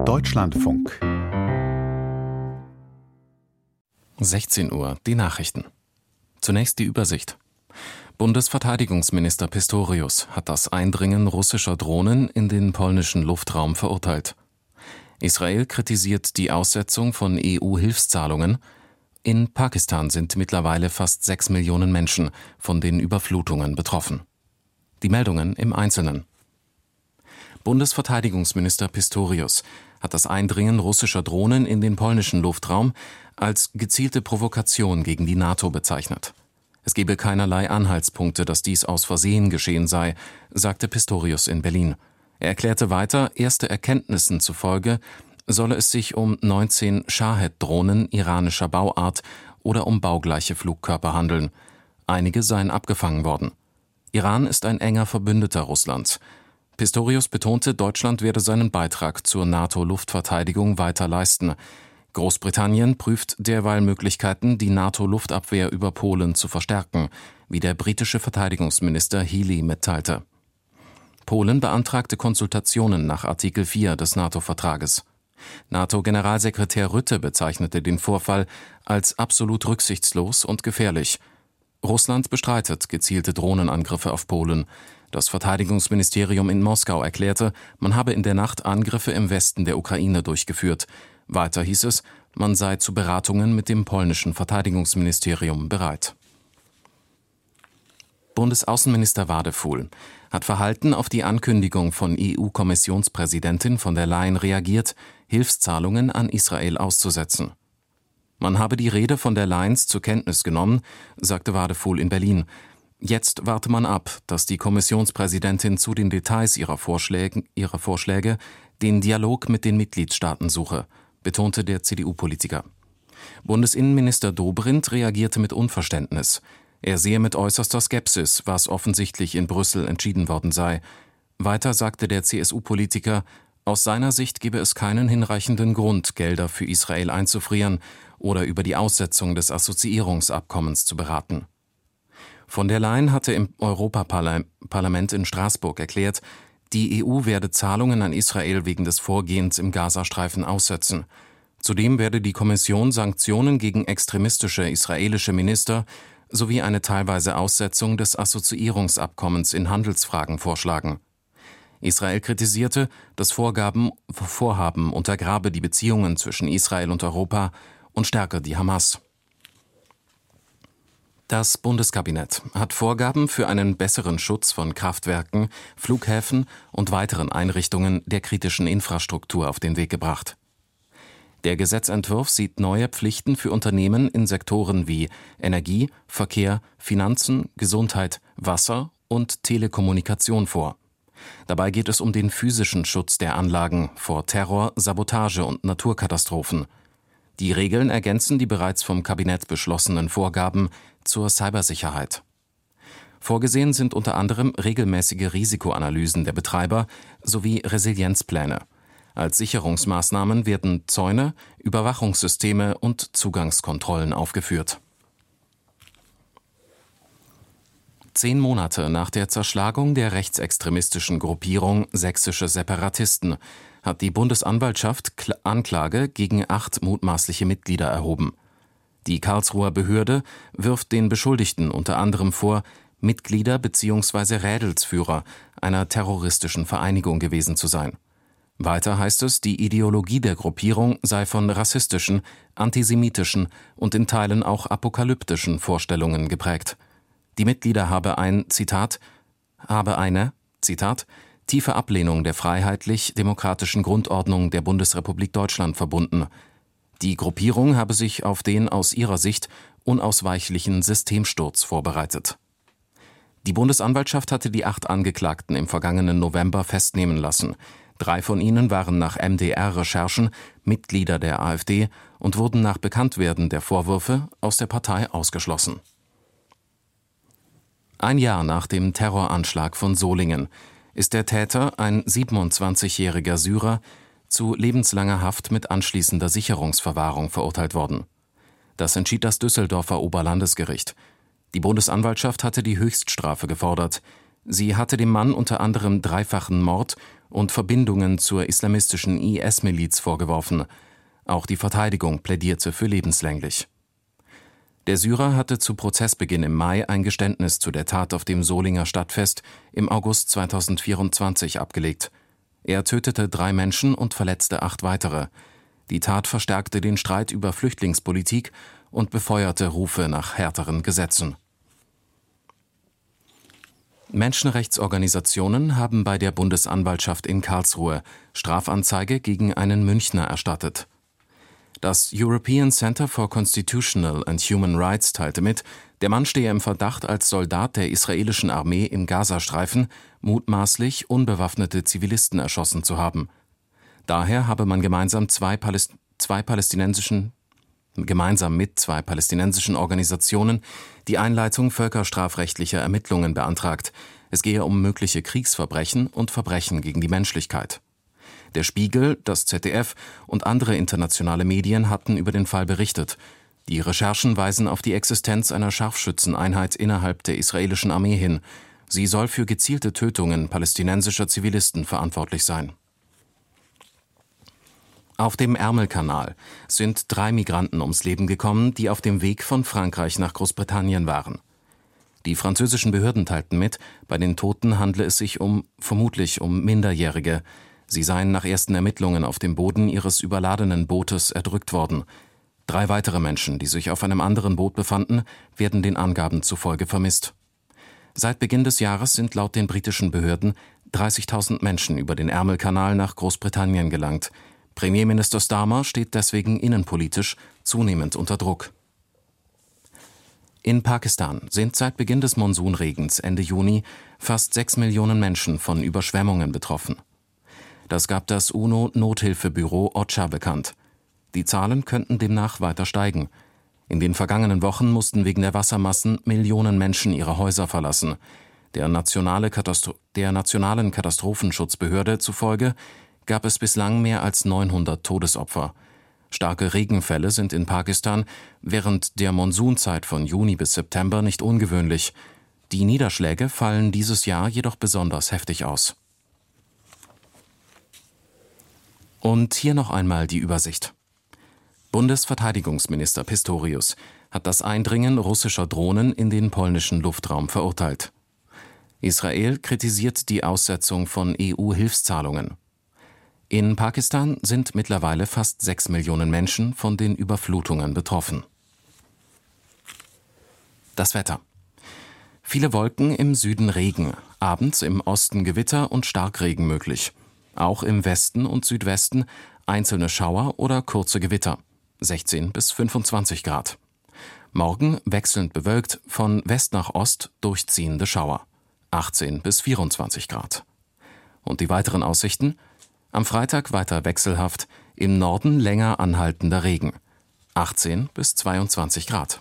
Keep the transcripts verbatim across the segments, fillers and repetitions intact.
Deutschlandfunk. sechzehn Uhr, die Nachrichten. Zunächst die Übersicht. Bundesverteidigungsminister Pistorius hat das Eindringen russischer Drohnen in den polnischen Luftraum verurteilt. Israel kritisiert die Aussetzung von E U-Hilfszahlungen. In Pakistan sind mittlerweile fast sechs Millionen Menschen von den Überflutungen betroffen. Die Meldungen im Einzelnen. Bundesverteidigungsminister Pistorius hat das Eindringen russischer Drohnen in den polnischen Luftraum als gezielte Provokation gegen die NATO bezeichnet. Es gebe keinerlei Anhaltspunkte, dass dies aus Versehen geschehen sei, sagte Pistorius in Berlin. Er erklärte weiter, erste Erkenntnissen zufolge solle es sich um neunzehn Shahed-Drohnen iranischer Bauart oder um baugleiche Flugkörper handeln. Einige seien abgefangen worden. Iran ist ein enger Verbündeter Russlands. Pistorius betonte, Deutschland werde seinen Beitrag zur NATO-Luftverteidigung weiter leisten. Großbritannien prüft derweil Möglichkeiten, die NATO-Luftabwehr über Polen zu verstärken, wie der britische Verteidigungsminister Healey mitteilte. Polen beantragte Konsultationen nach Artikel vier des NATO-Vertrages. NATO-Generalsekretär Rutte bezeichnete den Vorfall als absolut rücksichtslos und gefährlich. Russland bestreitet gezielte Drohnenangriffe auf Polen. Das Verteidigungsministerium in Moskau erklärte, man habe in der Nacht Angriffe im Westen der Ukraine durchgeführt. Weiter hieß es, man sei zu Beratungen mit dem polnischen Verteidigungsministerium bereit. Bundesaußenminister Wadefuhl hat verhalten auf die Ankündigung von E U-Kommissionspräsidentin von der Leyen reagiert, Hilfszahlungen an Israel auszusetzen. Man habe die Rede von der Leyen zur Kenntnis genommen, sagte Wadefuhl in Berlin. Jetzt warte man ab, dass die Kommissionspräsidentin zu den Details ihrer Vorschläge, ihrer Vorschläge den Dialog mit den Mitgliedstaaten suche, betonte der C D U-Politiker. Bundesinnenminister Dobrindt reagierte mit Unverständnis. Er sehe mit äußerster Skepsis, was offensichtlich in Brüssel entschieden worden sei. Weiter sagte der C S U-Politiker, aus seiner Sicht gebe es keinen hinreichenden Grund, Gelder für Israel einzufrieren oder über die Aussetzung des Assoziierungsabkommens zu beraten. Von der Leyen hatte im Europaparlament in Straßburg erklärt, die E U werde Zahlungen an Israel wegen des Vorgehens im Gazastreifen aussetzen. Zudem werde die Kommission Sanktionen gegen extremistische israelische Minister sowie eine teilweise Aussetzung des Assoziierungsabkommens in Handelsfragen vorschlagen. Israel kritisierte, das Vorgaben, Vorhaben untergrabe die Beziehungen zwischen Israel und Europa und stärke die Hamas. Das Bundeskabinett hat Vorgaben für einen besseren Schutz von Kraftwerken, Flughäfen und weiteren Einrichtungen der kritischen Infrastruktur auf den Weg gebracht. Der Gesetzentwurf sieht neue Pflichten für Unternehmen in Sektoren wie Energie, Verkehr, Finanzen, Gesundheit, Wasser und Telekommunikation vor. Dabei geht es um den physischen Schutz der Anlagen vor Terror, Sabotage und Naturkatastrophen. Die Regeln ergänzen die bereits vom Kabinett beschlossenen Vorgaben zur Cybersicherheit. Vorgesehen sind unter anderem regelmäßige Risikoanalysen der Betreiber sowie Resilienzpläne. Als Sicherungsmaßnahmen werden Zäune, Überwachungssysteme und Zugangskontrollen aufgeführt. Zehn Monate nach der Zerschlagung der rechtsextremistischen Gruppierung Sächsische Separatisten hat die Bundesanwaltschaft Anklage gegen acht mutmaßliche Mitglieder erhoben. Die Karlsruher Behörde wirft den Beschuldigten unter anderem vor, Mitglieder bzw. Rädelsführer einer terroristischen Vereinigung gewesen zu sein. Weiter heißt es, die Ideologie der Gruppierung sei von rassistischen, antisemitischen und in Teilen auch apokalyptischen Vorstellungen geprägt. Die Mitglieder habe ein, Zitat, habe eine, Zitat, tiefe Ablehnung der freiheitlich-demokratischen Grundordnung der Bundesrepublik Deutschland verbunden. Die Gruppierung habe sich auf den aus ihrer Sicht unausweichlichen Systemsturz vorbereitet. Die Bundesanwaltschaft hatte die acht Angeklagten im vergangenen November festnehmen lassen. Drei von ihnen waren nach M D R-Recherchen Mitglieder der AfD und wurden nach Bekanntwerden der Vorwürfe aus der Partei ausgeschlossen. Ein Jahr nach dem Terroranschlag von Solingen ist der Täter, ein siebenundzwanzigjähriger Syrer, zu lebenslanger Haft mit anschließender Sicherungsverwahrung verurteilt worden. Das entschied das Düsseldorfer Oberlandesgericht. Die Bundesanwaltschaft hatte die Höchststrafe gefordert. Sie hatte dem Mann unter anderem dreifachen Mord und Verbindungen zur islamistischen I S-Miliz vorgeworfen. Auch die Verteidigung plädierte für lebenslänglich. Der Syrer hatte zu Prozessbeginn im Mai ein Geständnis zu der Tat auf dem Solinger Stadtfest im August zweitausendvierundzwanzig abgelegt. Er tötete drei Menschen und verletzte acht weitere. Die Tat verstärkte den Streit über Flüchtlingspolitik und befeuerte Rufe nach härteren Gesetzen. Menschenrechtsorganisationen haben bei der Bundesanwaltschaft in Karlsruhe Strafanzeige gegen einen Münchner erstattet. Das European Center for Constitutional and Human Rights teilte mit, der Mann stehe im Verdacht, als Soldat der israelischen Armee im Gazastreifen mutmaßlich unbewaffnete Zivilisten erschossen zu haben. Daher habe man gemeinsam, zwei Paläst- zwei palästinensischen, gemeinsam mit zwei palästinensischen Organisationen die Einleitung völkerstrafrechtlicher Ermittlungen beantragt. Es gehe um mögliche Kriegsverbrechen und Verbrechen gegen die Menschlichkeit. Der Spiegel, das Z D F und andere internationale Medien hatten über den Fall berichtet. Die Recherchen weisen auf die Existenz einer Scharfschützeneinheit innerhalb der israelischen Armee hin. Sie soll für gezielte Tötungen palästinensischer Zivilisten verantwortlich sein. Auf dem Ärmelkanal sind drei Migranten ums Leben gekommen, die auf dem Weg von Frankreich nach Großbritannien waren. Die französischen Behörden teilten mit, bei den Toten handle es sich um vermutlich um Minderjährige. Sie seien nach ersten Ermittlungen auf dem Boden ihres überladenen Bootes erdrückt worden. Drei weitere Menschen, die sich auf einem anderen Boot befanden, werden den Angaben zufolge vermisst. Seit Beginn des Jahres sind laut den britischen Behörden dreißigtausend Menschen über den Ärmelkanal nach Großbritannien gelangt. Premierminister Starmer steht deswegen innenpolitisch zunehmend unter Druck. In Pakistan sind seit Beginn des Monsunregens Ende Juni fast sechs Millionen Menschen von Überschwemmungen betroffen. Das gab das UNO-Nothilfebüro OCHA bekannt. Die Zahlen könnten demnach weiter steigen. In den vergangenen Wochen mussten wegen der Wassermassen Millionen Menschen ihre Häuser verlassen. Der, nationale Katastro- der Nationalen Katastrophenschutzbehörde zufolge gab es bislang mehr als neunhundert Todesopfer. Starke Regenfälle sind in Pakistan während der Monsunzeit von Juni bis September nicht ungewöhnlich. Die Niederschläge fallen dieses Jahr jedoch besonders heftig aus. Und hier noch einmal die Übersicht. Bundesverteidigungsminister Pistorius hat das Eindringen russischer Drohnen in den polnischen Luftraum verurteilt. Israel kritisiert die Aussetzung von E U-Hilfszahlungen. In Pakistan sind mittlerweile fast sechs Millionen Menschen von den Überflutungen betroffen. Das Wetter. Viele Wolken, im Süden Regen, abends im Osten Gewitter und Starkregen möglich. Auch im Westen und Südwesten einzelne Schauer oder kurze Gewitter, sechzehn bis fünfundzwanzig Grad. Morgen wechselnd bewölkt, von West nach Ost durchziehende Schauer, achtzehn bis vierundzwanzig Grad. Und die weiteren Aussichten? Am Freitag weiter wechselhaft, im Norden länger anhaltender Regen, achtzehn bis zweiundzwanzig Grad.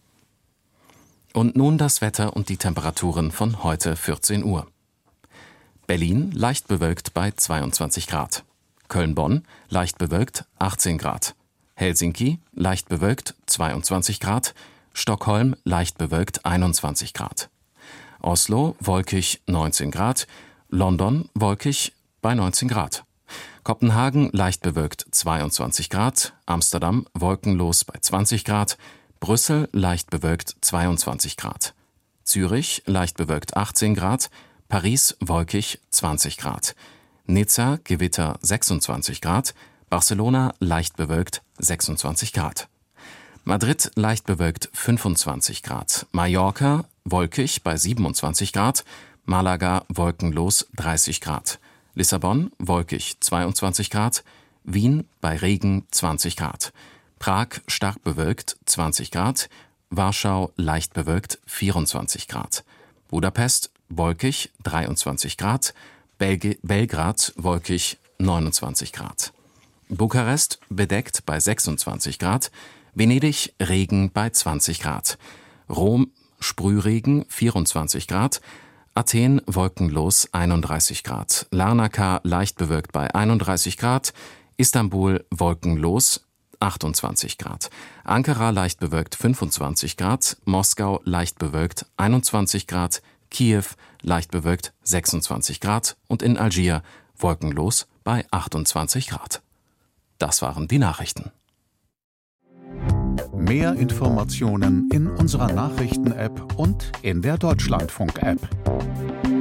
Und nun das Wetter und die Temperaturen von heute vierzehn Uhr. Berlin leicht bewölkt bei zweiundzwanzig Grad. Köln-Bonn leicht bewölkt achtzehn Grad. Helsinki leicht bewölkt zweiundzwanzig Grad. Stockholm leicht bewölkt einundzwanzig Grad. Oslo wolkig neunzehn Grad. London wolkig bei neunzehn Grad. Kopenhagen leicht bewölkt zweiundzwanzig Grad. Amsterdam wolkenlos bei zwanzig Grad. Brüssel leicht bewölkt zweiundzwanzig Grad. Zürich leicht bewölkt achtzehn Grad. Paris wolkig zwanzig Grad. Nizza Gewitter sechsundzwanzig Grad. Barcelona leicht bewölkt sechsundzwanzig Grad. Madrid leicht bewölkt fünfundzwanzig Grad. Mallorca wolkig bei siebenundzwanzig Grad. Malaga wolkenlos dreißig Grad. Lissabon wolkig zweiundzwanzig Grad. Wien bei Regen zwanzig Grad. Prag stark bewölkt zwanzig Grad. Warschau leicht bewölkt vierundzwanzig Grad. Budapest wolkig dreiundzwanzig Grad, Belg- Belgrad wolkig neunundzwanzig Grad. Bukarest bedeckt bei sechsundzwanzig Grad, Venedig Regen bei zwanzig Grad. Rom Sprühregen vierundzwanzig Grad, Athen wolkenlos einunddreißig Grad. Larnaca leicht bewölkt bei einunddreißig Grad, Istanbul wolkenlos achtundzwanzig Grad. Ankara leicht bewölkt fünfundzwanzig Grad, Moskau leicht bewölkt einundzwanzig Grad, Kiew leicht bewölkt sechsundzwanzig Grad und in Algier wolkenlos bei achtundzwanzig Grad. Das waren die Nachrichten. Mehr Informationen in unserer Nachrichten-App und in der Deutschlandfunk-App.